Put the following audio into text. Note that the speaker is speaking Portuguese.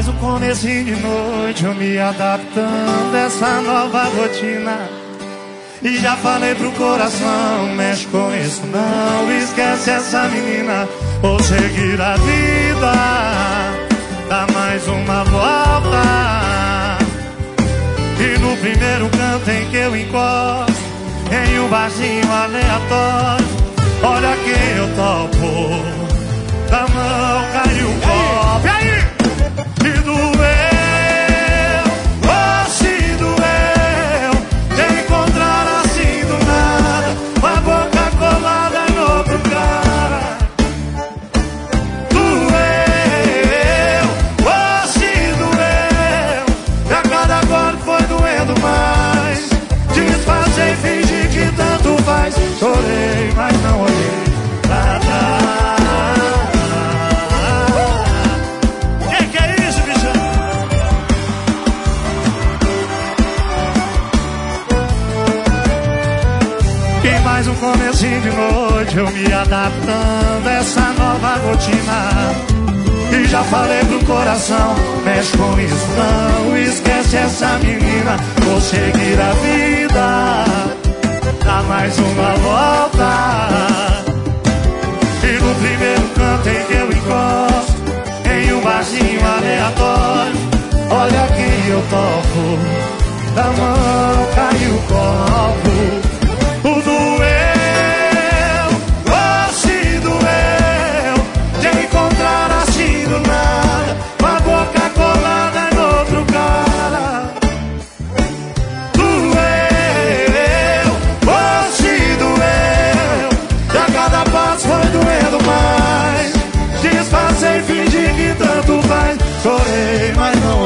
mais um comecinho de noite, eu me adaptando a essa nova rotina. E já falei pro coração, mexe com isso não, esquece essa menina, vou seguir a vida, dá mais uma volta. E no primeiro canto em que eu encosto, em um barzinho aleatório, olha quem eu topo, da mão caiu o copo. E aí? E doeu, oh se doeu, de encontrar assim do nada, com a boca colada em outro cara. Doeu, oh se doeu, e a cada golpe foi doendo mais. Disfarcei e fingi que tanto faz, chorei, mas não olhei pra trás. Mais um comecinho de noite, eu me adaptando a essa nova rotina. E já falei pro coração, mexe com isso não, esquece essa menina, vou seguir a vida, dá mais uma volta. E no primeiro canto em que eu encosto, em um barzinho aleatório, olha quem eu toco, da mão caiu o copo. O doeu, oh se doeu, de encontrar assim do nada, com a boca colada em outro cara. Doeu, oh se doeu, e a cada passo foi doendo mais. Disfarcei e fingi que tanto faz, chorei, mas não